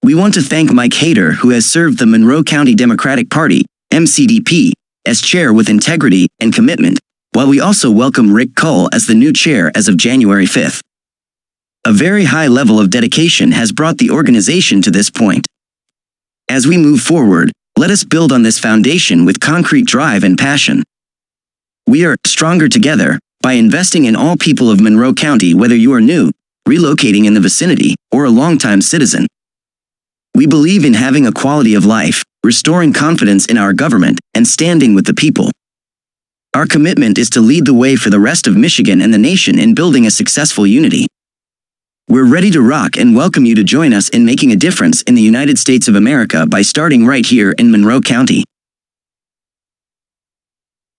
We want to thank Mike Hader, who has served the Monroe County Democratic Party, MCDP, as chair with integrity and commitment, while we also welcome Rick Cull as the new chair as of January 5th. A very high level of dedication has brought the organization to this point. As we move forward, let us build on this foundation with concrete drive and passion. We are stronger together by investing in all people of Monroe County, whether you are new, relocating in the vicinity, or a longtime citizen. We believe in having a quality of life, restoring confidence in our government, and standing with the people. Our commitment is to lead the way for the rest of Michigan and the nation in building a successful unity. We're ready to rock and welcome you to join us in making a difference in the United States of America by starting right here in Monroe County.